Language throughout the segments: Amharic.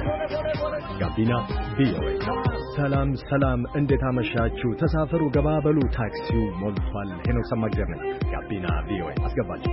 ጋቢና ቪኦኤ። ሰላም እንዴት አመሻችሁ? ተሳፈሩ ገባበሉ ታክሲው ሞልቷል። ሄኖክ ሰማግደር ነኝ። ጋቢና ቪኦኤ አስገባችሁ።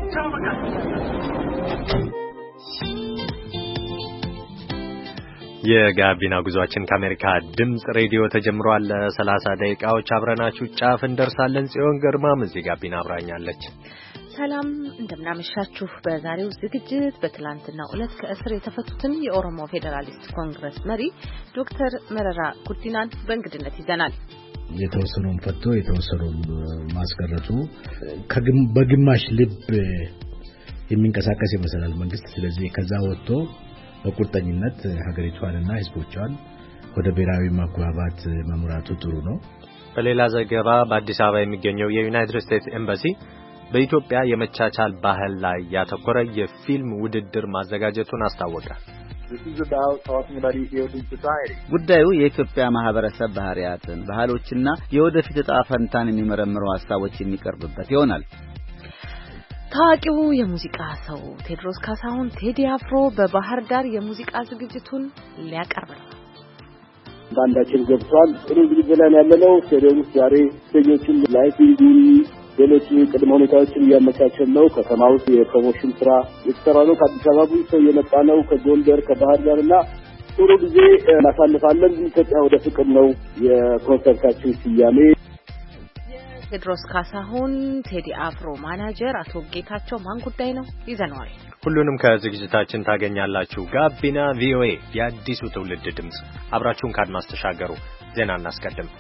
የጋቢና ጉዟችን ከአሜሪካ ድምጽ ሬዲዮ ተጀምሯል። ለ30 ደቂቃዎች አብረናችሁ ጫፍ እንደርሳለን። ጽዮን ግርማም እዚህ ጋቢና አብራኛለች። ሰላም እንደምናመሻችሁ። በዛሬው ዝግጅት በትላንትናው ዕለት ከእስር የተፈቱትን የኦሮሞ ፌዴራሊስት ኮንግረስ መሪ ዶክተር መረራ ጉዲናን በእንግድነት ይዘናል። የተወሰኑን ፈቶ የተወሰኑን ማስቀረቱ በግማሽ ልብ የሚንቀሳቀስ ይመስላል መንግስት። ስለዚህ ከዛ ወጥቶ በቁርጠኝነት ሀገሪቷንና ህዝቦቿን ወደ ብሔራዊ መግባባት መምራቱ ጥሩ ነው። በሌላ ዘገባ በአዲስ አበባ የሚገኘው የዩናይትድ ስቴትስ ኤምባሲ በኢትዮጵያ የመቻቻል ባህል ላይ ያተኮረ የፊልም ውድድር ማዘጋጀቱን አስታወቀ። ጉዳዩ የኢትዮጵያ ማህበረሰብ ባህሪያትን፣ ባህሎችና የወደፊት ዕጣ ፈንታን የሚመረምሩ ሀሳቦች የሚቀርብበት ይሆናል። ታዋቂው የሙዚቃ ሰው ቴዎድሮስ ካሳሁን ቴዲ አፍሮ በባህር ዳር የሙዚቃ ዝግጅቱን ሊያቀርብ ነው። ባንዳችን ገብቷል። ጥሩ ዝግጅት ላይ ያለነው ስቴዲየም ውስጥ ዛሬ ስቴጆችን ላይቲንግ ሌሎች ቅድመ ሁኔታዎችን እያመቻቸን ነው። ከተማ ውስጥ የፕሮሞሽን ስራ የተሰራ ነው። ከአዲስ አበባ ብዙ ሰው የመጣ ነው። ከጎንደር ከባህር ዳርና ጥሩ ጊዜ እናሳልፋለን። ኢትዮጵያ ወደ ፍቅር ነው የኮንሰርታችን ስያሜ። ቴዎድሮስ ካሳሁን ቴዲ አፍሮ ማናጀር አቶ ጌታቸው ማን ጉዳይ ነው ይዘነዋል። ሁሉንም ከዝግጅታችን ታገኛላችሁ። ጋቢና ቪኦኤ የአዲሱ ትውልድ ድምጽ። አብራችሁን ካድማስ ተሻገሩ። ዜና እናስቀድም።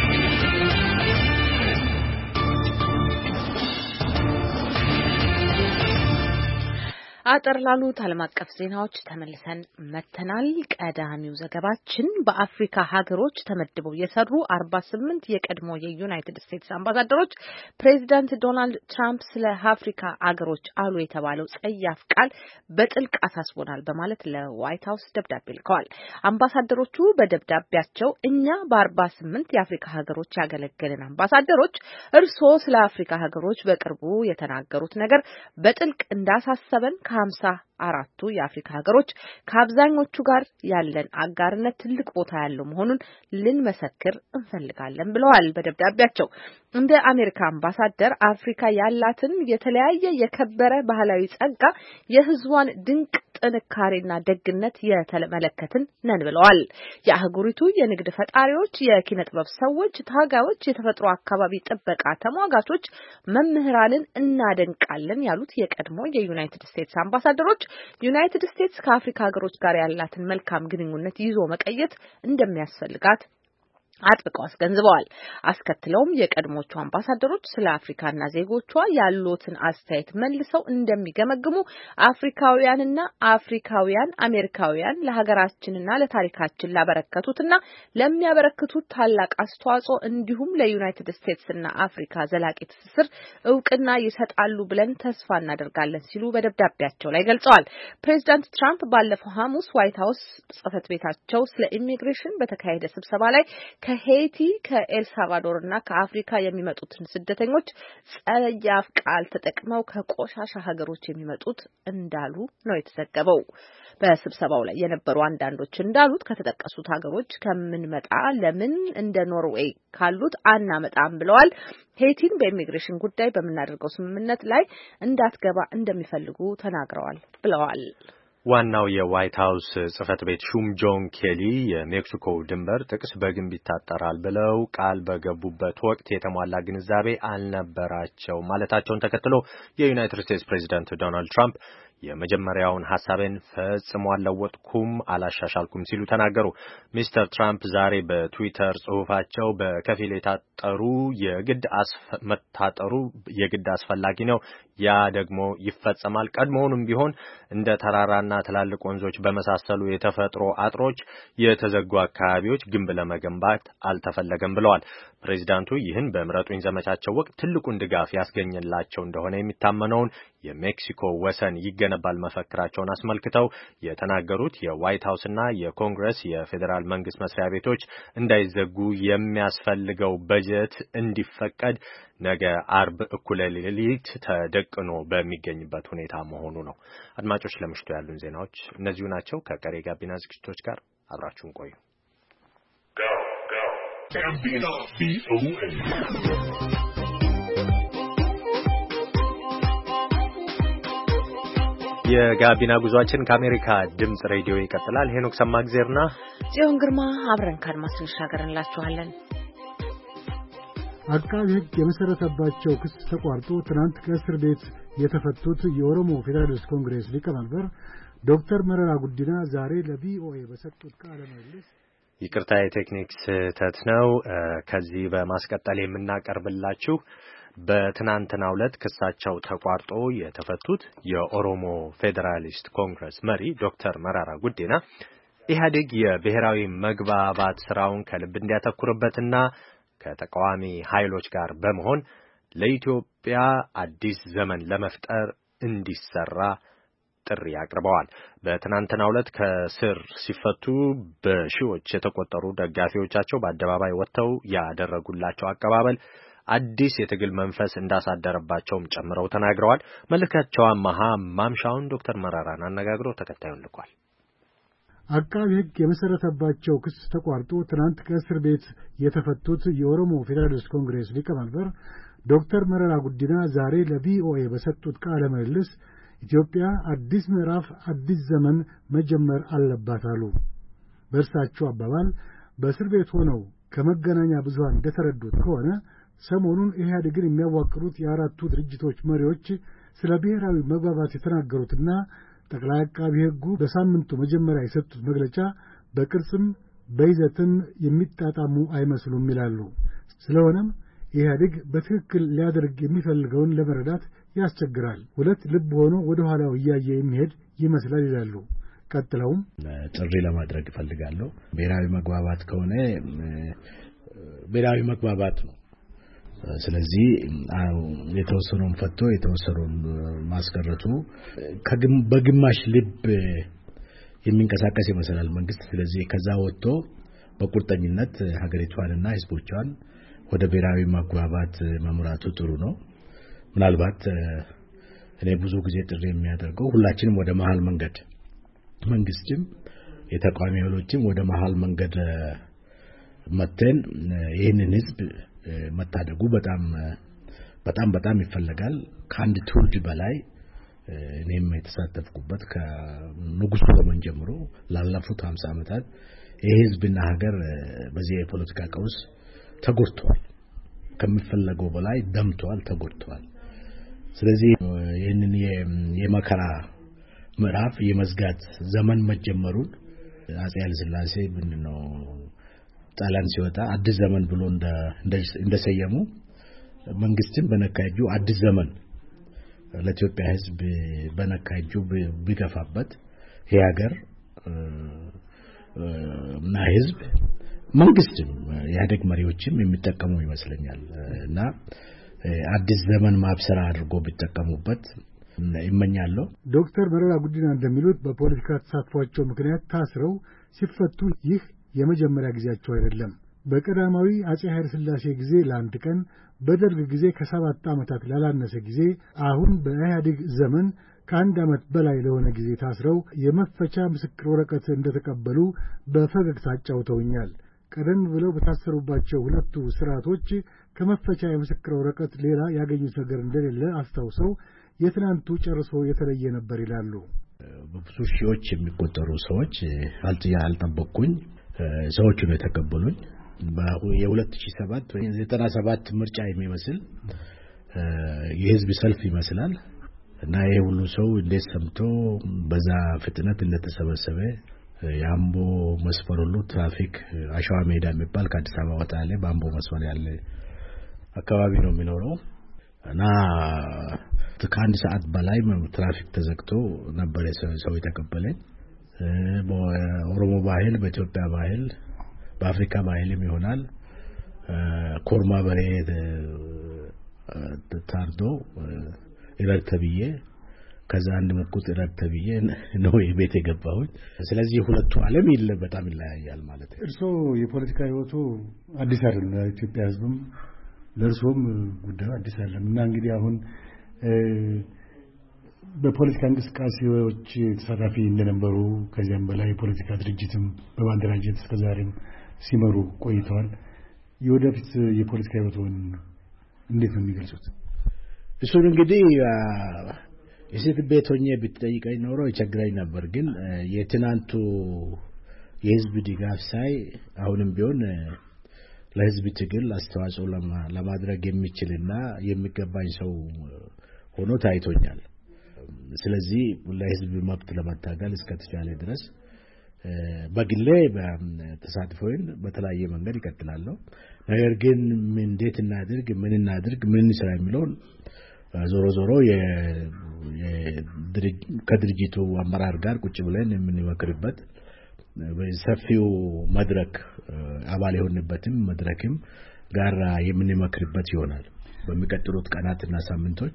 አጠር ላሉት ዓለም አቀፍ ዜናዎች ተመልሰን መተናል። ቀዳሚው ዘገባችን በአፍሪካ ሀገሮች ተመድበው የሰሩ 48 የቀድሞ የዩናይትድ ስቴትስ አምባሳደሮች ፕሬዚዳንት ዶናልድ ትራምፕ ስለ አፍሪካ ሀገሮች አሉ የተባለው ጸያፍ ቃል በጥልቅ አሳስቦናል በማለት ለዋይት ሀውስ ደብዳቤ ልከዋል። አምባሳደሮቹ በደብዳቤያቸው እኛ በ48 የአፍሪካ ሀገሮች ያገለገልን አምባሳደሮች እርስዎ ስለ አፍሪካ ሀገሮች በቅርቡ የተናገሩት ነገር በጥልቅ እንዳሳሰበን ከ54ቱ የአፍሪካ ሀገሮች ከአብዛኞቹ ጋር ያለን አጋርነት ትልቅ ቦታ ያለው መሆኑን ልንመሰክር እንፈልጋለን ብለዋል። በደብዳቤያቸው እንደ አሜሪካ አምባሳደር አፍሪካ ያላትን የተለያየ የከበረ ባህላዊ ጸጋ፣ የሕዝቧን ድንቅ ጥንካሬና ደግነት የተመለከትን ነን ብለዋል። የአህጉሪቱ የንግድ ፈጣሪዎች፣ የኪነ ጥበብ ሰዎች፣ ታጋዮች፣ የተፈጥሮ አካባቢ ጥበቃ ተሟጋቾች፣ መምህራንን እናደንቃለን ያሉት የቀድሞ የዩናይትድ ስቴትስ አምባሳደሮች ዩናይትድ ስቴትስ ከአፍሪካ ሀገሮች ጋር ያላትን መልካም ግንኙነት ይዞ መቀየት እንደሚያስፈልጋት አጥብቀው አስገንዝበዋል። አስከትለውም የቀድሞቹ አምባሳደሮች ስለ አፍሪካና ዜጎቿ ያሉትን አስተያየት መልሰው እንደሚገመግሙ፣ አፍሪካውያን አሜሪካውያን ለሀገራችንና ለታሪካችን ላበረከቱትና ለሚያበረክቱት ታላቅ አስተዋጽኦ እንዲሁም ለዩናይትድ ስቴትስና አፍሪካ ዘላቂ ትስስር እውቅና ይሰጣሉ ብለን ተስፋ እናደርጋለን ሲሉ በደብዳቤያቸው ላይ ገልጸዋል። ፕሬዚዳንት ትራምፕ ባለፈው ሐሙስ ዋይት ሀውስ ጽሕፈት ቤታቸው ስለ ኢሚግሬሽን በተካሄደ ስብሰባ ላይ ከሄይቲ ከኤልሳልቫዶር እና ከአፍሪካ የሚመጡትን ስደተኞች ጸያፍ ቃል ተጠቅመው ከቆሻሻ ሀገሮች የሚመጡት እንዳሉ ነው የተዘገበው። በስብሰባው ላይ የነበሩ አንዳንዶች እንዳሉት ከተጠቀሱት ሀገሮች ከምንመጣ ለምን እንደ ኖርዌይ ካሉት አናመጣም ብለዋል። ሄይቲን በኢሚግሬሽን ጉዳይ በምናደርገው ስምምነት ላይ እንዳትገባ እንደሚፈልጉ ተናግረዋል ብለዋል። ዋናው የዋይት ሀውስ ጽሕፈት ቤት ሹም ጆን ኬሊ የሜክሲኮ ድንበር ጥቅስ በግንብ ይታጠራል ብለው ቃል በገቡበት ወቅት የተሟላ ግንዛቤ አልነበራቸው ማለታቸውን ተከትሎ የዩናይትድ ስቴትስ ፕሬዚዳንት ዶናልድ ትራምፕ የመጀመሪያውን ሐሳቤን ፈጽሞ አልለወጥኩም፣ አላሻሻልኩም ሲሉ ተናገሩ። ሚስተር ትራምፕ ዛሬ በትዊተር ጽሑፋቸው በከፊል መታጠሩ የግድ አስፈላጊ ነው፣ ያ ደግሞ ይፈጸማል። ቀድሞውንም ቢሆን እንደ ተራራና ትላልቅ ወንዞች በመሳሰሉ የተፈጥሮ አጥሮች የተዘጉ አካባቢዎች ግንብ ለመገንባት አልተፈለገም ብለዋል። ፕሬዚዳንቱ ይህን በምረጡኝ ዘመቻቸው ወቅት ትልቁን ድጋፍ ያስገኘላቸው እንደሆነ የሚታመነውን የሜክሲኮ ወሰን ይገነባል መፈክራቸውን አስመልክተው የተናገሩት የዋይት ሀውስና የኮንግረስ የፌዴራል መንግስት መስሪያ ቤቶች እንዳይዘጉ የሚያስፈልገው በጀት እንዲፈቀድ ነገ አርብ እኩለ ሌሊት ተደቅኖ በሚገኝበት ሁኔታ መሆኑ ነው። አድማጮች ለምሽቱ ያሉን ዜናዎች እነዚሁ ናቸው። ከቀሪ ጋቢና ዝግጅቶች ጋር አብራችሁን ቆዩ። የጋቢና ጉዟችን ከአሜሪካ ድምጽ ሬዲዮ ይቀጥላል። ሄኖክ ሰማግዜርና ጽዮን ግርማ አብረን ካድማስ እንሻገርላችኋለን። አቃቤ ሕግ የመሰረተባቸው ክስ ተቋርጦ ትናንት ከእስር ቤት የተፈቱት የኦሮሞ ፌዴራሊስት ኮንግሬስ ሊቀመንበር ዶክተር መረራ ጉዲና ዛሬ ለቪኦኤ በሰጡት ቃለ ምልልስ ይቅርታ የቴክኒክ ስህተት ነው። ከዚህ በማስቀጠል የምናቀርብላችሁ በትናንትናው ዕለት ክሳቸው ተቋርጦ የተፈቱት የኦሮሞ ፌዴራሊስት ኮንግሬስ መሪ ዶክተር መረራ ጉዲና ኢህአዴግ የብሔራዊ መግባባት ስራውን ከልብ እንዲያተኩርበትና ከተቃዋሚ ኃይሎች ጋር በመሆን ለኢትዮጵያ አዲስ ዘመን ለመፍጠር እንዲሰራ ጥሪ አቅርበዋል። በትናንትናው ዕለት ከስር ሲፈቱ በሺዎች የተቆጠሩ ደጋፊዎቻቸው በአደባባይ ወጥተው ያደረጉላቸው አቀባበል አዲስ የትግል መንፈስ እንዳሳደረባቸውም ጨምረው ተናግረዋል። መልካቸው አማሃ ማምሻውን ዶክተር መረራን አነጋግሮ ተከታዩን ልኳል። አቃቤ ሕግ የመሰረተባቸው ክስ ተቋርጦ ትናንት ከእስር ቤት የተፈቱት የኦሮሞ ፌዴራሊስት ኮንግሬስ ሊቀመንበር ዶክተር መረራ ጉዲና ዛሬ ለቪኦኤ በሰጡት ቃለ ምልልስ ኢትዮጵያ አዲስ ምዕራፍ፣ አዲስ ዘመን መጀመር አለባት አሉ። በእርሳቸው አባባል በእስር ቤት ሆነው ከመገናኛ ብዙሃን እንደተረዱት ከሆነ ሰሞኑን ኢህአዴግን የሚያዋቅሩት የአራቱ ድርጅቶች መሪዎች ስለ ብሔራዊ መግባባት የተናገሩትና ጠቅላይ አቃቤ ሕጉ በሳምንቱ መጀመሪያ የሰጡት መግለጫ በቅርጽም በይዘትም የሚጣጣሙ አይመስሉም ይላሉ። ስለሆነም ኢህአዴግ በትክክል ሊያደርግ የሚፈልገውን ለመረዳት ያስቸግራል። ሁለት ልብ ሆኖ ወደ ኋላው እያየ የሚሄድ ይመስላል ይላሉ። ቀጥለውም ጥሪ ለማድረግ እፈልጋለሁ። ብሔራዊ መግባባት ከሆነ ብሔራዊ መግባባት ነው። ስለዚህ የተወሰነውን ፈቶ የተወሰነውን ማስቀረቱ በግማሽ ልብ የሚንቀሳቀስ ይመስላል መንግስት። ስለዚህ ከዛ ወጥቶ በቁርጠኝነት ሀገሪቷንና ህዝቦቿን ወደ ብሔራዊ መግባባት መምራቱ ጥሩ ነው። ምናልባት እኔ ብዙ ጊዜ ጥሪ የሚያደርገው ሁላችንም ወደ መሃል መንገድ፣ መንግስትም የተቃዋሚ ኃይሎችም ወደ መሃል መንገድ መተን ይህንን ህዝብ መታደጉ በጣም ይፈልጋል። ከአንድ ትውልድ በላይ እኔም የተሳተፍኩበት ከንጉሱ ዘመን ጀምሮ ላለፉት 50 ዓመታት ይህ ህዝብና ሀገር በዚህ የፖለቲካ ቀውስ ተጎድቷል። ከሚፈለገው በላይ ደምቷል፣ ተጎድቷል። ስለዚህ ይህንን የመከራ ምዕራፍ የመዝጋት ዘመን መጀመሩን አፄ ኃይለ ሥላሴ ምንድነው ጣሊያን ሲወጣ አዲስ ዘመን ብሎ እንደሰየሙ መንግስትን በነካጁ አዲስ ዘመን ለኢትዮጵያ ህዝብ በነካጁ ቢገፋበት የሀገር እና ህዝብ መንግስትም የኢህአዴግ መሪዎችም የሚጠቀሙ ይመስለኛል እና አዲስ ዘመን ማብሰራ አድርጎ ቢጠቀሙበት ይመኛለሁ። ዶክተር መረራ ጉዲና እንደሚሉት በፖለቲካ ተሳትፏቸው ምክንያት ታስረው ሲፈቱ ይህ የመጀመሪያ ጊዜያቸው አይደለም። በቀዳማዊ አፄ ኃይለ ሥላሴ ጊዜ ለአንድ ቀን፣ በደርግ ጊዜ ከ7 ዓመታት ላላነሰ ጊዜ፣ አሁን በኢህአዴግ ዘመን ከ1 ዓመት በላይ ለሆነ ጊዜ ታስረው የመፈቻ ምስክር ወረቀት እንደተቀበሉ በፈገግታ አጫውተውኛል። ቀደም ብለው በታሰሩባቸው ሁለቱ ስርዓቶች ከመፈቻ የምስክር ወረቀት ሌላ ያገኙት ነገር እንደሌለ አስታውሰው የትናንቱ ጨርሶ የተለየ ነበር ይላሉ። በብዙ ሺዎች የሚቆጠሩ ሰዎች አልጠበቅኩኝ ሰዎቹ ነው የተቀበሉኝ። የ2007 ወይ 97 ምርጫ የሚመስል የህዝብ ሰልፍ ይመስላል እና ይሄ ሁሉ ሰው እንዴት ሰምቶ በዛ ፍጥነት እንደተሰበሰበ የአምቦ መስመር ሁሉ ትራፊክ አሸዋ ሜዳ የሚባል ከአዲስ አበባ ወጣ ያለ በአምቦ መስመር ያለ አካባቢ ነው የሚኖረው እና ከአንድ ሰዓት በላይ ትራፊክ ተዘግቶ ነበር ሰው የተቀበለኝ። በኦሮሞ ባህል፣ በኢትዮጵያ ባህል፣ በአፍሪካ ባህልም ይሆናል ኮርማ በሬ ታርዶ ይረድ ተብዬ ከዛ አንድ ሙቁት ይረድ ተብዬ ነው የቤት የገባሁኝ። ስለዚህ ሁለቱ ዓለም በጣም ይለያያል ማለት ነው። እርሶ የፖለቲካ ህይወቱ አዲስ አይደለም፣ ለኢትዮጵያ ህዝብም ለእርሶም ጉዳዩ አዲስ አይደለም እና እንግዲህ አሁን በፖለቲካ እንቅስቃሴዎች ተሳታፊ እንደነበሩ ከዚያም በላይ የፖለቲካ ድርጅትም በማደራጀት እስከዛሬም ሲመሩ ቆይተዋል። የወደፊት የፖለቲካ ህይወትን እንዴት ነው የሚገልጹት? እሱን እንግዲህ የሴት ቤት ሆኜ ብትጠይቀኝ ኖሮ ይቸግረኝ ነበር። ግን የትናንቱ የህዝብ ድጋፍ ሳይ አሁንም ቢሆን ለህዝብ ትግል አስተዋጽኦ ለማድረግ የሚችልና የሚገባኝ ሰው ሆኖ ታይቶኛል። ስለዚህ ለህዝብ መብት ለመታገል እስከተቻለ ድረስ በግሌ በተሳትፎዬን በተለያየ መንገድ ይቀጥላለሁ። ነገር ግን እንዴት እናድርግ ምን ስራ የሚለውን ዞሮ ከድርጅቱ አመራር ጋር ቁጭ ብለን የምንመክርበት በሰፊው መድረክ አባል የሆንበትም መድረክም ጋር የምንመክርበት ይሆናል በሚቀጥሉት ቀናትና ሳምንቶች።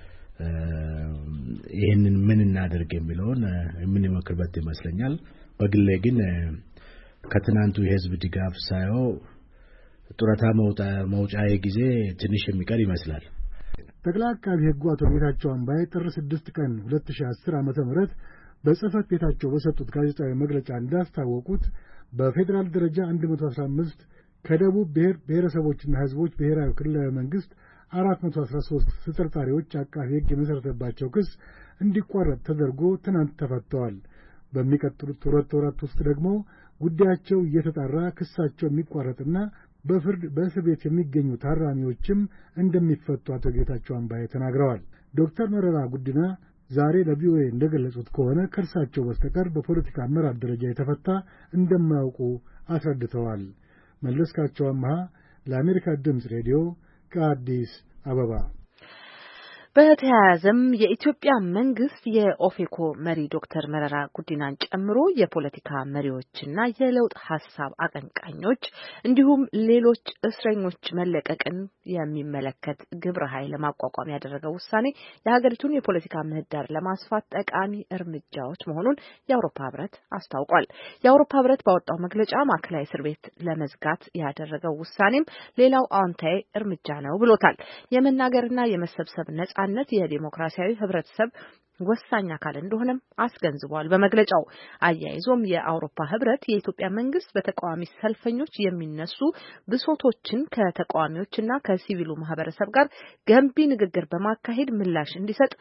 ይሄንን ምን እናድርግ የሚለውን የምንመክርበት ይመስለኛል። በግሌ ግን ከትናንቱ የህዝብ ድጋፍ ሳይሆን ጡረታ መውጫዬ ጊዜ ትንሽ የሚቀር ይመስላል። ጠቅላይ አቃቤ ሕጉ አቶ ጌታቸው አምባዬ ጥር 6 ቀን 2010 ዓ.ም በጽህፈት ቤታቸው በሰጡት ጋዜጣዊ መግለጫ እንዳስታወቁት በፌዴራል ደረጃ 115 ከደቡብ ብሔረሰቦችና ህዝቦች ብሔራዊ ክልላዊ መንግስት 413 ተጠርጣሪዎች አቃቤ ሕግ የመሰረተባቸው ክስ እንዲቋረጥ ተደርጎ ትናንት ተፈተዋል። በሚቀጥሉት 2 ወራት ውስጥ ደግሞ ጉዳያቸው እየተጣራ ክሳቸው የሚቋረጥና በፍርድ በእስር ቤት የሚገኙ ታራሚዎችም እንደሚፈቱ አቶ ጌታቸው አምባዬ ተናግረዋል። ዶክተር መረራ ጉዲና ዛሬ ለቪኦኤ እንደገለጹት ከሆነ ከእርሳቸው በስተቀር በፖለቲካ አመራር ደረጃ የተፈታ እንደማያውቁ አስረድተዋል። መለስካቸው አምሃ ለአሜሪካ ድምፅ ሬዲዮ ከአዲስ አበባ። በተያያዘም የኢትዮጵያ መንግስት የኦፌኮ መሪ ዶክተር መረራ ጉዲናን ጨምሮ የፖለቲካ መሪዎችና የለውጥ ሐሳብ አቀንቃኞች እንዲሁም ሌሎች እስረኞች መለቀቅን የሚመለከት ግብረ ኃይል ለማቋቋም ያደረገው ውሳኔ የሀገሪቱን የፖለቲካ ምህዳር ለማስፋት ጠቃሚ እርምጃዎች መሆኑን የአውሮፓ ህብረት አስታውቋል። የአውሮፓ ህብረት ባወጣው መግለጫ ማዕከላዊ እስር ቤት ለመዝጋት ያደረገው ውሳኔም ሌላው አዎንታዊ እርምጃ ነው ብሎታል። የመናገርና የመሰብሰብ ነጻነት የዲሞክራሲያዊ ህብረተሰብ ወሳኝ አካል እንደሆነም አስገንዝቧል። በመግለጫው አያይዞም የአውሮፓ ህብረት የኢትዮጵያ መንግስት በተቃዋሚ ሰልፈኞች የሚነሱ ብሶቶችን ከተቃዋሚዎችና ከሲቪሉ ማህበረሰብ ጋር ገንቢ ንግግር በማካሄድ ምላሽ እንዲሰጥ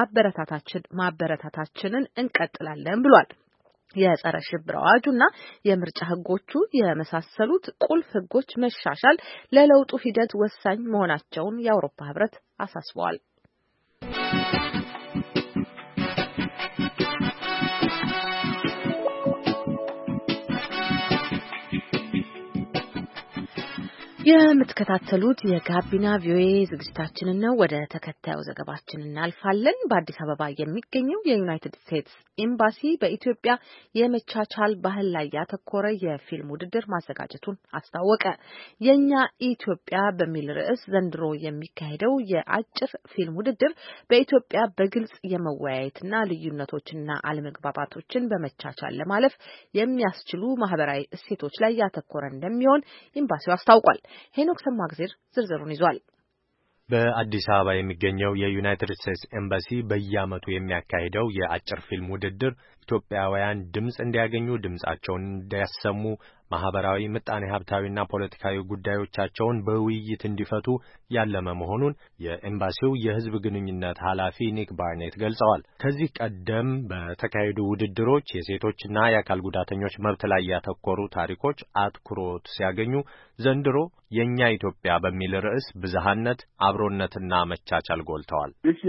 ማበረታታችንን እንቀጥላለን ብሏል። የጸረ ሽብር አዋጁና የምርጫ ህጎቹ የመሳሰሉት ቁልፍ ህጎች መሻሻል ለለውጡ ሂደት ወሳኝ መሆናቸውን የአውሮፓ ህብረት አሳስበዋል። የምትከታተሉት የጋቢና ቪኦኤ ዝግጅታችንን ነው። ወደ ተከታዩ ዘገባችን እናልፋለን። በአዲስ አበባ የሚገኘው የዩናይትድ ስቴትስ ኤምባሲ በኢትዮጵያ የመቻቻል ባህል ላይ ያተኮረ የፊልም ውድድር ማዘጋጀቱን አስታወቀ። የኛ ኢትዮጵያ በሚል ርዕስ ዘንድሮ የሚካሄደው የአጭር ፊልም ውድድር በኢትዮጵያ በግልጽ የመወያየትና ልዩነቶችና አለመግባባቶችን በመቻቻል ለማለፍ የሚያስችሉ ማህበራዊ እሴቶች ላይ ያተኮረ እንደሚሆን ኤምባሲው አስታውቋል። ሄኖክ ሰማግዜር ዝርዝሩን ይዟል። በአዲስ አበባ የሚገኘው የዩናይትድ ስቴትስ ኤምባሲ በየዓመቱ የሚያካሂደው የአጭር ፊልም ውድድር ኢትዮጵያውያን ድምጽ እንዲያገኙ፣ ድምጻቸውን እንዲያሰሙ፣ ማህበራዊ፣ ምጣኔ ሀብታዊና ፖለቲካዊ ጉዳዮቻቸውን በውይይት እንዲፈቱ ያለመ መሆኑን የኤምባሲው የሕዝብ ግንኙነት ኃላፊ ኒክ ባርኔት ገልጸዋል። ከዚህ ቀደም በተካሄዱ ውድድሮች የሴቶችና የአካል ጉዳተኞች መብት ላይ ያተኮሩ ታሪኮች አትኩሮት ሲያገኙ፣ ዘንድሮ የኛ ኢትዮጵያ በሚል ርዕስ ብዝሃነት፣ አብሮነትና መቻቻል ጎልተዋል።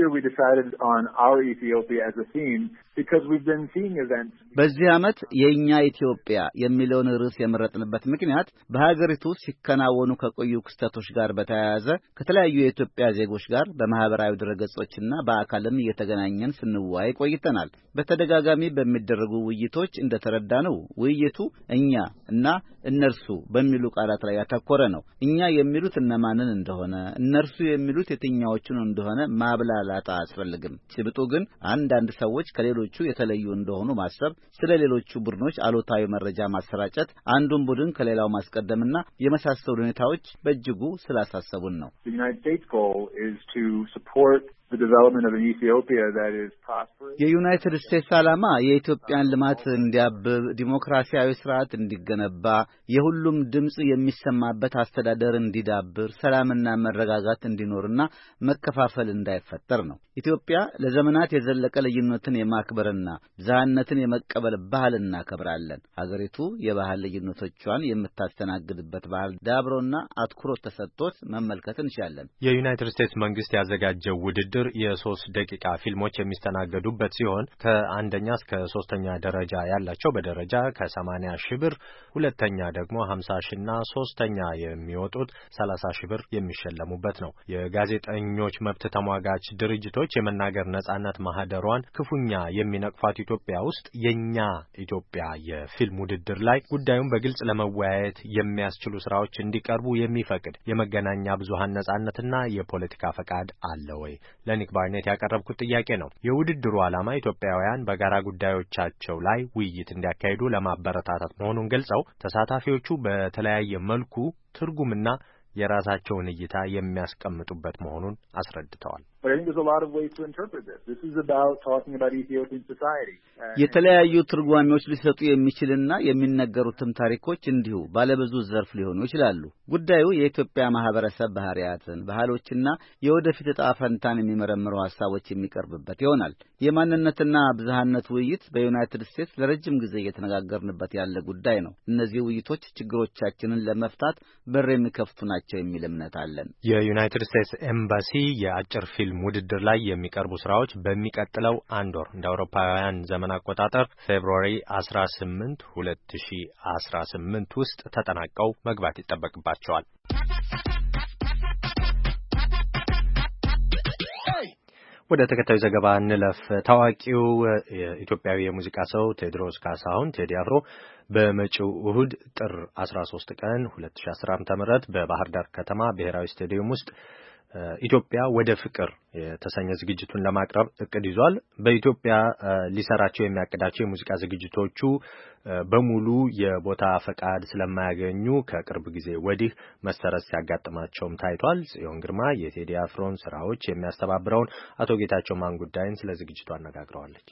በዚህ ዓመት የኛ ኢትዮጵያ የሚለውን ርዕስ የመረጥንበት ምክንያት በሀገሪቱ ሲከናወኑ ከቆዩ ክስተቶች ጋር በተያያዘ ከተለያዩ የኢትዮጵያ ዜጎች ጋር በማህበራዊ ድረገጾችና በአካልም እየተገናኘን ስንወያይ ቆይተናል። በተደጋጋሚ በሚደረጉ ውይይቶች እንደተረዳነው ውይይቱ እኛ እና እነርሱ በሚሉ ቃላት ላይ ያተኮረ ነው። እኛ የሚሉት እነማንን እንደሆነ፣ እነርሱ የሚሉት የትኛዎቹን እንደሆነ ማብላላት አያስፈልግም። ጭብጡ ግን አንዳንድ ሰዎች ከሌሎቹ የተለዩ እንደሆነ እንደሆኑ ማሰብ፣ ስለ ሌሎቹ ቡድኖች አሉታዊ መረጃ ማሰራጨት፣ አንዱን ቡድን ከሌላው ማስቀደምና የመሳሰሉ ሁኔታዎች በእጅጉ ስላሳሰቡን ነው። የዩናይትድ ስቴትስ ዓላማ የኢትዮጵያን ልማት እንዲያብብ፣ ዲሞክራሲያዊ ስርዓት እንዲገነባ፣ የሁሉም ድምጽ የሚሰማበት አስተዳደር እንዲዳብር፣ ሰላምና መረጋጋት እንዲኖርና መከፋፈል እንዳይፈጠር ነው። ኢትዮጵያ ለዘመናት የዘለቀ ልዩነትን የማክበርና ብዝሃነትን የመቀበል ባህል እናከብራለን። ሀገሪቱ የባህል ልዩነቶቿን የምታስተናግድበት ባህል ዳብሮና አትኩሮት ተሰጥቶት መመልከት እንችላለን። የዩናይትድ ስቴትስ መንግስት ያዘጋጀው ውድድር የ3 ደቂቃ ፊልሞች የሚስተናገዱበት ሲሆን ከአንደኛ እስከ 3ኛ ደረጃ ያላቸው በደረጃ ከ80 ሺህ ብር፣ ሁለተኛ ደግሞ 50 ሺህና ሶስተኛ የሚወጡት 30 ሺህ ብር የሚሸለሙበት ነው። የጋዜጠኞች መብት ተሟጋች ድርጅቶች የመናገር ነጻነት ማህደሯን ክፉኛ የሚነቅፋት ኢትዮጵያ ውስጥ የኛ ኢትዮጵያ የፊልም ውድድር ላይ ጉዳዩን በግልጽ ለመወያየት የሚያስችሉ ስራዎች እንዲቀርቡ የሚፈቅድ የመገናኛ ብዙሃን ነጻነትና የፖለቲካ ፈቃድ አለ ወይ? ለኒክ ባርኔት ያቀረብኩት ጥያቄ ነው። የውድድሩ ዓላማ ኢትዮጵያውያን በጋራ ጉዳዮቻቸው ላይ ውይይት እንዲያካሂዱ ለማበረታታት መሆኑን ገልጸው ተሳታፊዎቹ በተለያየ መልኩ ትርጉምና የራሳቸውን እይታ የሚያስቀምጡበት መሆኑን አስረድተዋል። የተለያዩ ትርጓሜዎች ሊሰጡ የሚችልና የሚነገሩትም ታሪኮች እንዲሁ ባለብዙ ዘርፍ ሊሆኑ ይችላሉ። ጉዳዩ የኢትዮጵያ ማህበረሰብ ባህሪያትን፣ ባህሎችና የወደፊት ዕጣ ፈንታን የሚመረምሩ ሐሳቦች የሚቀርብበት ይሆናል። የማንነትና ብዝሃነት ውይይት በዩናይትድ ስቴትስ ለረጅም ጊዜ እየተነጋገርንበት ያለ ጉዳይ ነው። እነዚህ ውይይቶች ችግሮቻችንን ለመፍታት በር የሚከፍቱ ናቸው የሚል እምነት አለን። የዩናይትድ ስቴትስ ኤምባሲ የአጭር ፊልም ውድድር ላይ የሚቀርቡ ስራዎች በሚቀጥለው አንድ ወር እንደ አውሮፓውያን ዘመን አቆጣጠር ፌብሩዋሪ 18 2018 ውስጥ ተጠናቀው መግባት ይጠበቅባቸዋል። ወደ ተከታዩ ዘገባ እንለፍ። ታዋቂው ኢትዮጵያዊ የሙዚቃ ሰው ቴዎድሮስ ካሳሁን ቴዲ አፍሮ በመጪው እሁድ ጥር 13 ቀን 2010 ዓ.ም በባህር ዳር ከተማ ብሔራዊ ስታዲየም ውስጥ ኢትዮጵያ ወደ ፍቅር የተሰኘ ዝግጅቱን ለማቅረብ እቅድ ይዟል። በኢትዮጵያ ሊሰራቸው የሚያቅዳቸው የሙዚቃ ዝግጅቶቹ በሙሉ የቦታ ፈቃድ ስለማያገኙ ከቅርብ ጊዜ ወዲህ መሰረት ሲያጋጥማቸውም ታይቷል። ጽዮን ግርማ የቴዲ አፍሮን ስራዎች የሚያስተባብረውን አቶ ጌታቸው ማንጉዳይን ስለ ዝግጅቱ አነጋግረዋለች።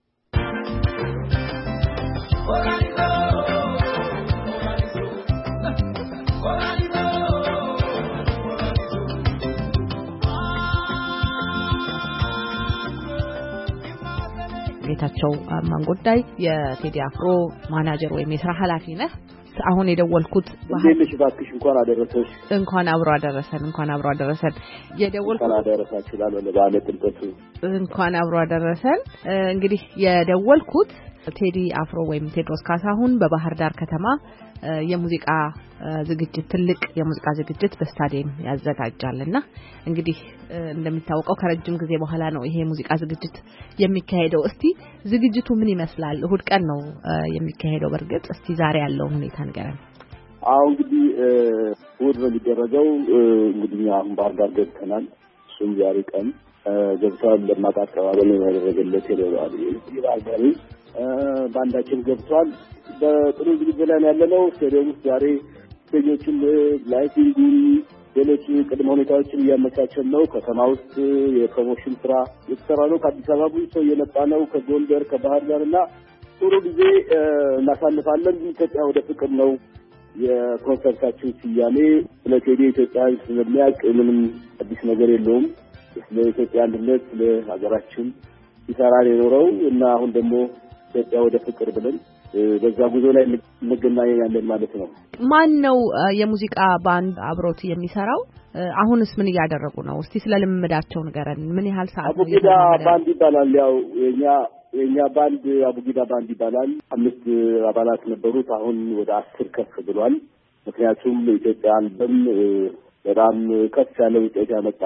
ጌታቸው ማንጉዳይ የቴዲ አፍሮ ማናጀር ወይም የሥራ ኃላፊ ነህ። አሁን የደወልኩት እንዴት ባክሽ እንኳን አደረሰሽ። እንኳን አብሮ አደረሰን። የደወልኩት እንኳን አደረሳችሁ ለባለ ጥልቀቱ እንኳን አብሮ አደረሰን። እንግዲህ የደወልኩት ቴዲ አፍሮ ወይም ቴዎድሮስ ካሳሁን በባህር ዳር ከተማ የሙዚቃ ዝግጅት ትልቅ የሙዚቃ ዝግጅት በስታዲየም ያዘጋጃልና እንግዲህ እንደሚታወቀው ከረጅም ጊዜ በኋላ ነው ይሄ የሙዚቃ ዝግጅት የሚካሄደው። እስቲ ዝግጅቱ ምን ይመስላል? እሁድ ቀን ነው የሚካሄደው። በርግጥ እስቲ ዛሬ ያለው ሁኔታ ንገረን። አሁን እንግዲህ እሁድ በሚደረገው እንግዲህ አሁን ባህር ዳር ገብተናል። እሱም ዛሬ ቀን ገብቷል። ለማጣጣዋለ ነው ያደረገለት ይላል። ባንዳችን ገብቷል። በጥሩ ዝግጅት ላይ ያለነው ስቴዲየም ውስጥ ዛሬ ስቴጆችን ላይቲንጉን ሌሎች ቅድመ ሁኔታዎችን እያመቻቸን ነው። ከተማ ውስጥ የፕሮሞሽን ስራ የተሰራ ነው። ከአዲስ አበባ ብዙ ሰው እየመጣ ነው። ከጎንደር ከባህር ዳርና ጥሩ ጊዜ እናሳልፋለን። ኢትዮጵያ ወደ ፍቅር ነው የኮንሰርታችን ስያሜ። ስለ ቴዲ ኢትዮጵያ ስለሚያውቅ ምንም አዲስ ነገር የለውም። ስለ ኢትዮጵያ አንድነት፣ ስለ ሀገራችን ይሰራል የኖረው እና አሁን ደግሞ ኢትዮጵያ ወደ ፍቅር ብለን በዛ ጉዞ ላይ እንገናኛለን ማለት ነው። ማን ነው የሙዚቃ ባንድ አብሮት የሚሰራው? አሁንስ ምን እያደረጉ ነው? እስቲ ስለ ልምምዳቸው ንገረን። ምን ያህል ሰዓት ነው? አቡጊዳ ባንድ ይባላል። ያው የኛ ባንድ አቡጊዳ ባንድ ይባላል። 5 አባላት ነበሩት። አሁን ወደ 10 ከፍ ብሏል። ምክንያቱም ኢትዮጵያ አልበም በጣም ከፍ ያለ ውጤት ያመጣ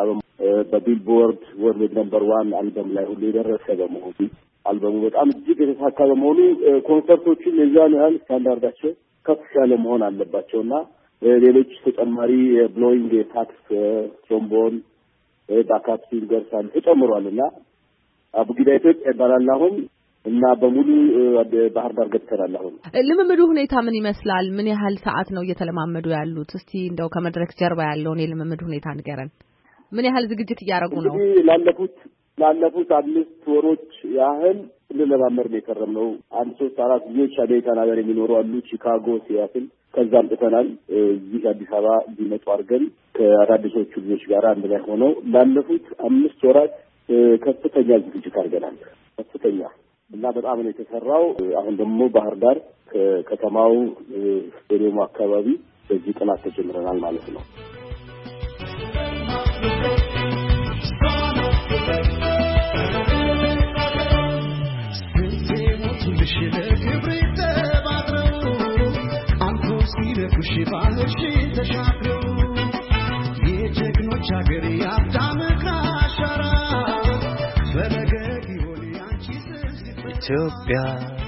በቢልቦርድ ወርልድ ነምበር 1 አልበም ላይ ሁሉ የደረሰ በመሆኑ አልበሙ በጣም እጅግ የተሳካ በመሆኑ ኮንሰርቶቹን የዛን ያህል ስታንዳርዳቸው ከፍ ያለ መሆን አለባቸውና ሌሎች ተጨማሪ ብሎዊንግ ታክስ፣ ትሮምቦን፣ ባካፕ ሲንገርስ ተጨምሯልና አቡጊዳ ኢትዮጵያ ይባላል። አሁን እና በሙሉ ባህር ዳር ገብተናል። አሁን ልምምዱ ሁኔታ ምን ይመስላል? ምን ያህል ሰዓት ነው እየተለማመዱ ያሉት? እስቲ እንደው ከመድረክ ጀርባ ያለውን የልምምድ ሁኔታ ንገረን። ምን ያህል ዝግጅት እያደረጉ ነው? ላለፉት 5 ወሮች ያህል ለለማመድ ነው የከረምነው። 3-4 ልጆች አሜሪካን ሀገር የሚኖሩ አሉ፣ ቺካጎ፣ ሲያትል፣ ከዛም ጥተናል እዚህ አዲስ አበባ እንዲመጡ አድርገን ከአዳዲሶቹ ልጆች ጋር አንድ ላይ ሆነው ላለፉት 5 ወራት ከፍተኛ ዝግጅት አድርገናል። ከፍተኛ እና በጣም ነው የተሰራው። አሁን ደግሞ ባህር ዳር ከከተማው ስቴዲየሙ አካባቢ በዚህ ጥናት ተጀምረናል ማለት ነው። ኢትዮጵያ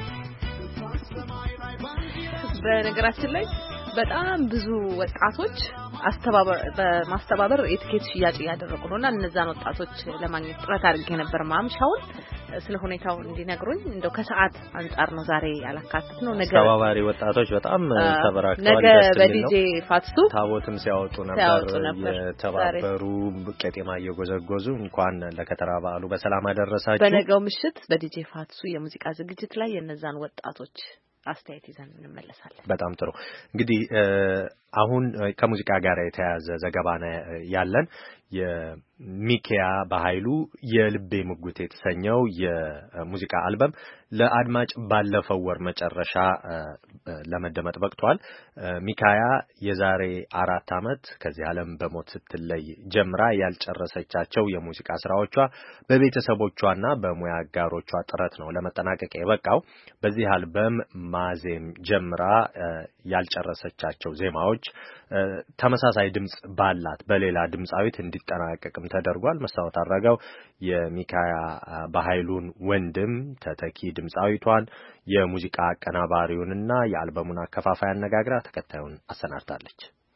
በነገራችን ላይ በጣም ብዙ ወጣቶች በማስተባበር የትኬት ሽያጭ እያደረጉ ነውና እነዛን ወጣቶች ለማግኘት ጥረት አድርጌ ነበር ማምሻውን ስለ ሁኔታው እንዲነግሩኝ። እንደው ከሰዓት አንጻር ነው ዛሬ ያላካተት ነው። ነገ ተባባሪ ወጣቶች በጣም ተበራክተዋል። ነገ በዲጄ ፋትሱ ታቦትም ሲያወጡ ነበር የተባበሩ ቄጤማ እየጎዘጎዙ እንኳን ለከተራ በዓሉ በሰላም አደረሳችሁ። በነገው ምሽት በዲጄ ፋትሱ የሙዚቃ ዝግጅት ላይ የነዛን ወጣቶች አስተያየት ይዘን እንመለሳለን። በጣም ጥሩ። እንግዲህ አሁን ከሙዚቃ ጋር የተያያዘ ዘገባ ያለን የሚካያ በኃይሉ የልቤ ሙጉት የተሰኘው የሙዚቃ አልበም ለአድማጭ ባለፈው ወር መጨረሻ ለመደመጥ በቅቷል። ሚካያ የዛሬ 4 ዓመት ከዚህ ዓለም በሞት ስትለይ ጀምራ ያልጨረሰቻቸው የሙዚቃ ስራዎቿ በቤተሰቦቿና በሙያ አጋሮቿ ጥረት ነው ለመጠናቀቅ የበቃው። በዚህ አልበም ማዜም ጀምራ ያልጨረሰቻቸው ዜማዎች ተመሳሳይ ድምጽ ባላት በሌላ ድምጻዊት እንዲጠናቀቅም ተደርጓል። መስታወት አድርገው የሚካያ በኃይሉን ወንድም ተተኪ ድምጻዊቷን የሙዚቃ አቀናባሪውንና የአልበሙን አከፋፋይ አነጋግራ ተከታዩን አሰናድታለች።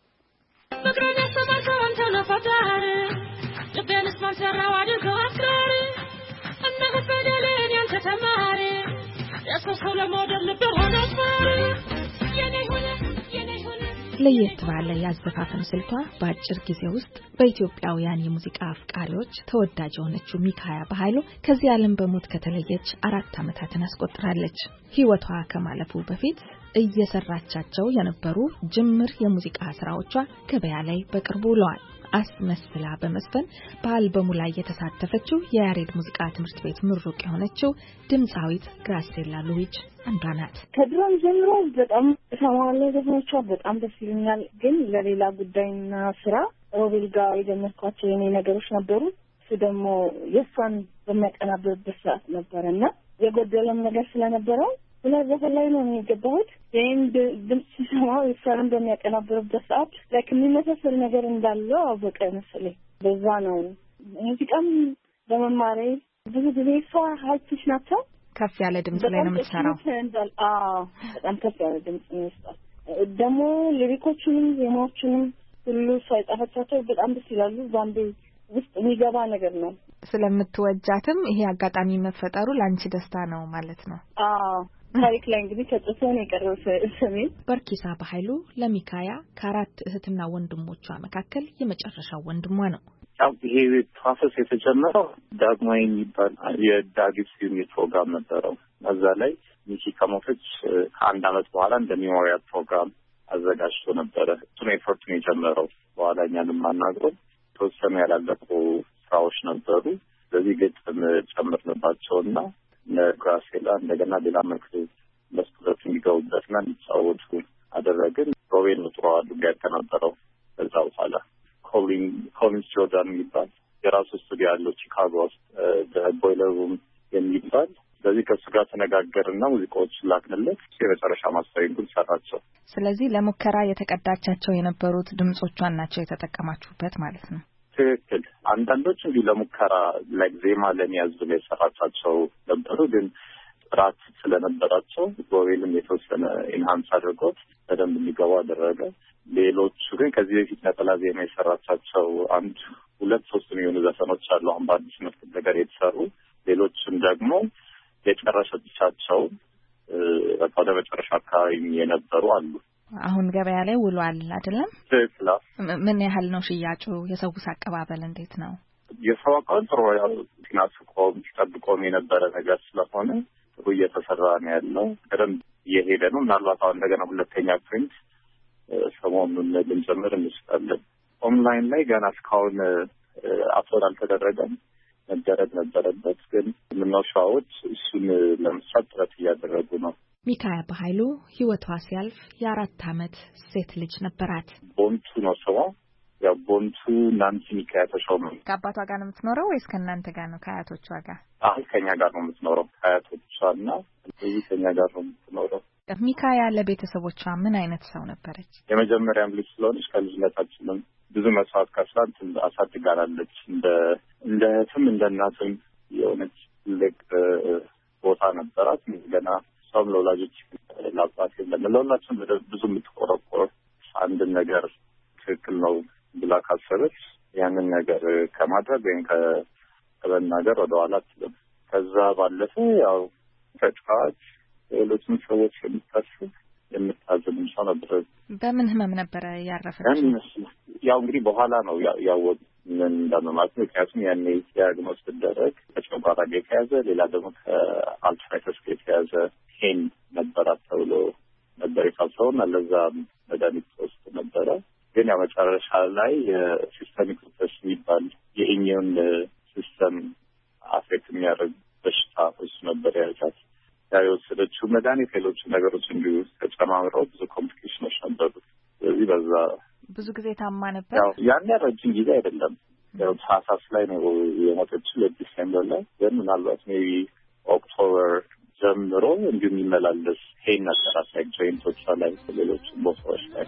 ለየት ባለ ያዘፋፈን ስልቷ በአጭር ጊዜ ውስጥ በኢትዮጵያውያን የሙዚቃ አፍቃሪዎች ተወዳጅ የሆነችው ሚካያ በኃይሉ ከዚህ ዓለም በሞት ከተለየች 4 ዓመታትን አስቆጥራለች። ሕይወቷ ከማለፉ በፊት እየሰራቻቸው የነበሩ ጅምር የሙዚቃ ስራዎቿ ገበያ ላይ በቅርቡ ውለዋል። አስመስላ በመስፈን በአልበሙ ላይ የተሳተፈችው የያሬድ ሙዚቃ ትምህርት ቤት ምሩቅ የሆነችው ድምጻዊት ግራሴላ ሉዊጅ አንዷ ናት። ከድሮም ጀምሮ በጣም ሰማዋለሁ፣ ዘፈኖቿ በጣም ደስ ይሉኛል። ግን ለሌላ ጉዳይና ስራ ሮቤል ጋር የጀመርኳቸው የኔ ነገሮች ነበሩ። እሱ ደግሞ የእሷን በሚያቀናብርበት ሰዓት ነበረና የጎደለም ነገር ስለነበረው ስለዚህ ላይ ነው የገባሁት። ይሄን ድምጽ ሲሰማው እሷን በሚያቀናብርበት ሰዓት ለክ የሚመሳሰል ነገር እንዳለው አወቀ መሰለኝ። በዛ ነው ሙዚቃም በመማሬ ብዙ ጊዜ ሰው ሀይትሽ ናቸው ከፍ ያለ ድምጽ ላይ ነው የምትሰራው። በጣም ከፍ ያለ ድምጽ ነው የምትሰራው። ደግሞ ሊሪኮቹንም ዜማዎቹንም ሁሉ ሳይጣፈቻቸው በጣም ደስ ይላሉ። ባንዴ ውስጥ የሚገባ ነገር ነው። ስለምትወጃትም ይሄ አጋጣሚ መፈጠሩ ላንቺ ደስታ ነው ማለት ነው። ታሪክ ላይ እንግዲህ ተጽፎን የቀረው ስሜን በርኪሳ በኃይሉ ለሚካያ ከ4 እህትና ወንድሞቿ መካከል የመጨረሻው ወንድሟ ነው። ይሄ ፕሮሰስ የተጀመረው ዳግማዊ የሚባል የዳጊስ ዩኒት ፕሮግራም ነበረው። እዛ ላይ ሚኪ ከሞተች ከ1 ዓመት በኋላ እንደ ሜሞሪያል ፕሮግራም አዘጋጅቶ ነበረ። እሱን ኤፈርቱን የጀመረው በኋላ እኛንም አናግሮ ተወሰኑ ያላለቁ ስራዎች ነበሩ። ስለዚህ ግጥም ጨምርንባቸውና ግራሴላ እንደገና ሌላ መልክ መስጠት እንዲገቡበትና እንዲጫወቱ አደረግን። ሮቤል ጥሯዋሉ ያቀናበረው። ከዛ በኋላ ኮሊንስ ጆርዳን የሚባል የራሱ ስቱዲዮ ያለው ቺካጎ ውስጥ ቦይለር ሩም የሚባል ስለዚህ ከሱ ጋር ተነጋገርና ሙዚቃዎች ላክንለት። የመጨረሻ ማስተሪንጉን ሰራቸው። ስለዚህ ለሙከራ የተቀዳቻቸው የነበሩት ድምጾቿን ናቸው የተጠቀማችሁበት ማለት ነው? ትክክል። አንዳንዶች እንዲህ ለሙከራ ዜማ ለሚያዝ ብለው የሰራቻቸው ነበሩ። ግን ጥራት ስለነበራቸው ሮቤልም የተወሰነ ኢንሃንስ አድርጎት በደንብ እንዲገባ አደረገ። ሌሎቹ ግን ከዚህ በፊት ነጠላ ዜማ የሰራቻቸው 1፣ 2፣ 3 የሚሆኑ ዘፈኖች አሉ አሁን በአዲስ መልክ ነገር የተሰሩ። ሌሎችም ደግሞ የጨረሰቻቸው ወደ መጨረሻ አካባቢ የነበሩ አሉ። አሁን ገበያ ላይ ውሏል አይደለም? ትክክል። ምን ያህል ነው ሽያጩ? የሰውስ አቀባበል እንዴት ነው? የሰው አቀባበል ጥሩ ያው ሲናፍቆም ሲጠብቆም የነበረ ነገር ስለሆነ ጥሩ እየተሰራ ነው ያለው። በደንብ እየሄደ ነው። ምናልባት አሁን እንደገና ሁለተኛ ፕሪንት ሰሞኑን ልንጀምር እንችላለን። ኦንላይን ላይ ገና እስካሁን አፕሎድ አልተደረገም። መደረግ ነበረበት፣ ግን ምናውሻዎች እሱን ለመስራት ጥረት እያደረጉ ነው። ሚካያ በኃይሉ ህይወቷ ሲያልፍ የ4 ዓመት ሴት ልጅ ነበራት። ቦንቱ ነው ስሟ። ያው ቦንቱ ናንሲ ሚካያ ተሾመ። ከአባቷ ጋር ነው የምትኖረው ወይስ ከእናንተ ጋር ነው? ከአያቶቿ ጋር? ከኛ ጋር ነው የምትኖረው። አያቶቿና ከኛ ጋር ነው የምትኖረው። ሚካያ ለቤተሰቦቿ ምን አይነት ሰው ነበረች? የመጀመሪያም ልጅ ስለሆነች ከልጅነታችንም ብዙ መስዋዕት ከፍላ አሳድጋናለች። እንደ እህትም እንደ እናትም የሆነች ትልቅ ቦታ ነበራት። ገና ሰውም ለወላጆች ለአባት ለሁላችን ብዙ የምትቆረቆር አንድን ነገር ትክክል ነው ብላ ካሰበች ያንን ነገር ከማድረግ ወይም ከመናገር ወደኋላ አትልም። ከዛ ባለፈ ያው ተጫዋች ሌሎችም ሰዎች የምታስብ የምታዝም ሰው ነበር። በምን ህመም ነበረ ያረፈችው? ያው እንግዲህ በኋላ ነው ያወቅ ምን እንደማለት ነው። ምክንያቱም ያኔ ዲያግኖስ ሲደረግ ከጨጓራ ጋር የተያዘ ሌላ ደግሞ ከአልትራይተስ ጋር የተያዘ ፔን ነበራት ተብሎ ነበር የታሰበው እና ለዛ መድኃኒት ወስድ ነበረ። ግን ያው መጨረሻ ላይ የሲስተሚክ ሉፐስ የሚባል የኢሚዩን ሲስተም አፌክት የሚያደርግ በሽታ እሱ ነበር ያዛት። የወሰደችው መድኃኒት ሌሎች ነገሮች እንዲሁ ተጨማምረው ብዙ ኮምፕሊኬሽኖች ነበሩት። ስለዚህ በዛ ብዙ ጊዜ ታማ ነበር። ያው ያን ረጅም ጊዜ አይደለም። ያው ታህሳስ ላይ ነው የሞተችው ለዲሴምበር ላይ። ግን ምናልባት ሜቢ ኦክቶበር ጀምሮ እንዲሁ የሚመላለስ ፔን ነበራት ላይ ጆይንቶቿ ላይ ሌሎች ቦታዎች ላይ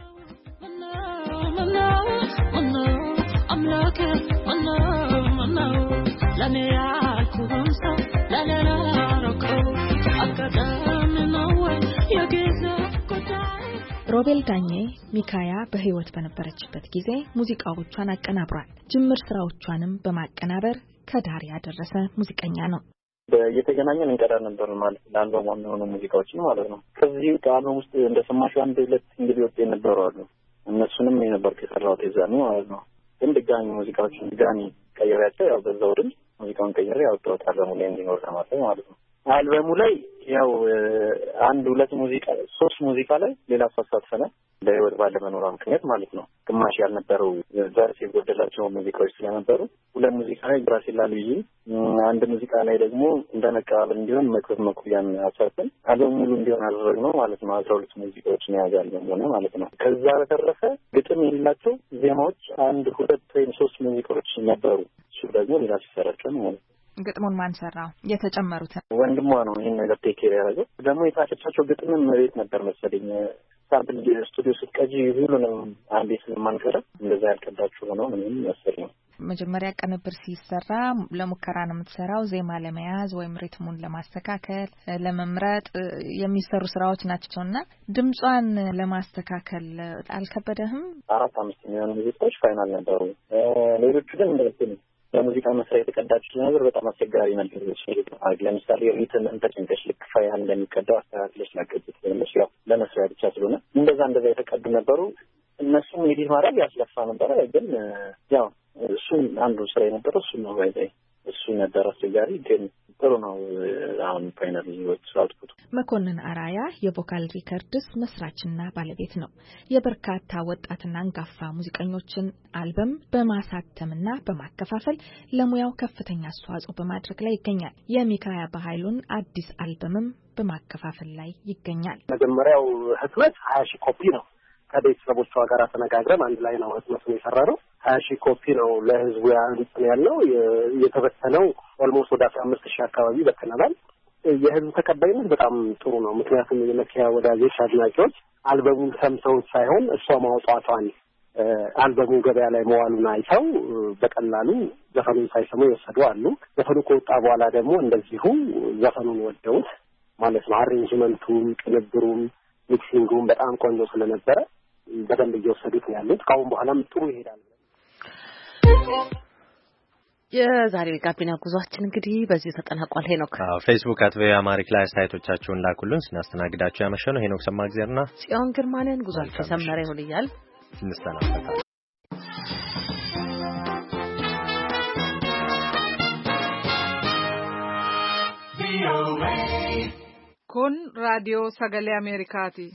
ሮቤል ዳኜ ሚካያ በህይወት በነበረችበት ጊዜ ሙዚቃዎቿን አቀናብሯል። ጅምር ስራዎቿንም በማቀናበር ከዳር ያደረሰ ሙዚቀኛ ነው። እየተገናኘን እንቀዳ ነበር ማለት ለአልበም ዋና የሆኑ ሙዚቃዎችን ማለት ነው። ከዚህ ከአልበም ውስጥ እንደሰማሽው 1-2 እንግዲህ ወጥ የነበሩ አሉ። እነሱንም የነበር ከሰራሁት የዛኔ ማለት ነው። ግን ድጋሚ ሙዚቃዎችን ድጋሚ ቀይሬያቸው ያው በዛው ድል ሙዚቃውን ቀይሬ ያወጣሁት አልበሙ ላይ እንዲኖር ማለት ነው። አልበሙ ላይ ያው 1-2 ሙዚቃ 3 ሙዚቃ ላይ ሌላ አሳሳተፈናል። በህይወት ባለመኖሯ ምክንያት ማለት ነው። ግማሽ ያልነበረው ዛሬ የጎደላቸው ሙዚቃዎች ስለነበሩ 2 ሙዚቃ ላይ ብራሲላ ልዩ፣ 1 ሙዚቃ ላይ ደግሞ እንደነቃል እንዲሆን መኩያን አሳተን አልበሙ ሙሉ እንዲሆን አደረግነው ማለት ነው። 12 ሙዚቃዎችን ያዛል ሆነ ማለት ነው። ከዛ በተረፈ ግጥም የሌላቸው ዜማዎች 1-2 ወይም 3 ሙዚቃዎች ነበሩ። እሱ ደግሞ ሌላ ሲሰራቸው ነው ማለት ነው። ግጥሙን ማን ሰራው? የተጨመሩት ወንድሟ ነው ይሄን ነገር ቴክ ኬር ያደረገው። ደግሞ የታጨቻቸው ግጥምም መሬት ነበር መሰለኝ። ሳምፕል ስቱዲዮ ስትቀጂ ሁሉንም አንዴ ስለማንቀረ እንደዛ ያልቀዳችሁ ሆነው ምንም መሰለኝ። መጀመሪያ ቅንብር ሲሰራ ለሙከራ ነው የምትሰራው። ዜማ ለመያዝ ወይም ሪትሙን ለማስተካከል ለመምረጥ የሚሰሩ ስራዎች ናቸውና ድምጿን ለማስተካከል አልከበደህም? 4-5 የሚሆኑ ሙዚቃዎች ፋይናል ነበሩ። ሌሎቹ ግን እንደዚህ ለሙዚቃ መስሪያ የተቀዳችው ነገር በጣም አስቸጋሪ ነበር። ለምሳሌ ሪትምን ተጨንቀሽ ልክ ፋይናል እንደሚቀዳው አስተካክለሽ ላቀጥት ለምሳሌ ያው ለመስሪያ ብቻ ስለሆነ እንደዛ የተቀዱ ነበሩ። እነሱም ኤዲት ማድረግ ያስለፋ ነበር። ግን ያው እሱ አንዱ ስራ የነበረው እሱ ነው ባይዘይ እሱ ነበር አስቸጋሪ። ግን ጥሩ ነው። አሁን ፋይናል ይወጣ አውጥቶ መኮንን አራያ የቮካል ሪከርድስ መስራችና ባለቤት ነው። የበርካታ ወጣትና አንጋፋ ሙዚቀኞችን አልበም በማሳተምና በማከፋፈል ለሙያው ከፍተኛ አስተዋጽኦ በማድረግ ላይ ይገኛል። የሚካያ በኃይሉን አዲስ አልበምም በማከፋፈል ላይ ይገኛል። መጀመሪያው ህትመት 20,000 ኮፒ ነው። ከቤተሰቦቿ ጋር ተነጋግረን አንድ ላይ ነው ህትመቱን የሰራነው። 20,000 ኮፒ ነው ለህዝቡ ያለው። የተበተነው ኦልሞስት ወደ 15,000 አካባቢ በተናል። የህዝቡ ተቀባይነት በጣም ጥሩ ነው። ምክንያቱም የመኪያ ወዳጆች አድናቂዎች አልበሙን ሰምተው ሳይሆን እሷ ማውጣቷን አልበሙ ገበያ ላይ መዋሉን አይተው በቀላሉ ዘፈኑን ሳይሰሙ ይወሰዱ አሉ። ዘፈኑ ከወጣ በኋላ ደግሞ እንደዚሁ ዘፈኑን ወደውት ማለት ነው። አሬንጅመንቱም ቅንብሩም ሚክሲንጉም በጣም ቆንጆ ስለነበረ በደንብ እየወሰዱት ያሉት። ካሁን በኋላም ጥሩ ይሄዳል። የዛሬው የጋቢና ጉዟችን እንግዲህ በዚህ ተጠናቋል። ሄኖክ ፌስቡክ @ቪኦኤአማሪክ ላይ አስተያየቶቻችሁን ላኩልን። ስናስተናግዳችሁ ያመሸነው ሄኖክ ሰማግዜርና ጽዮን ግርማንን ጉዟችሁ ሰመረ ይሁን እያል እንሰናበታለን። Kun raadiyoo sagalee Ameerikaati.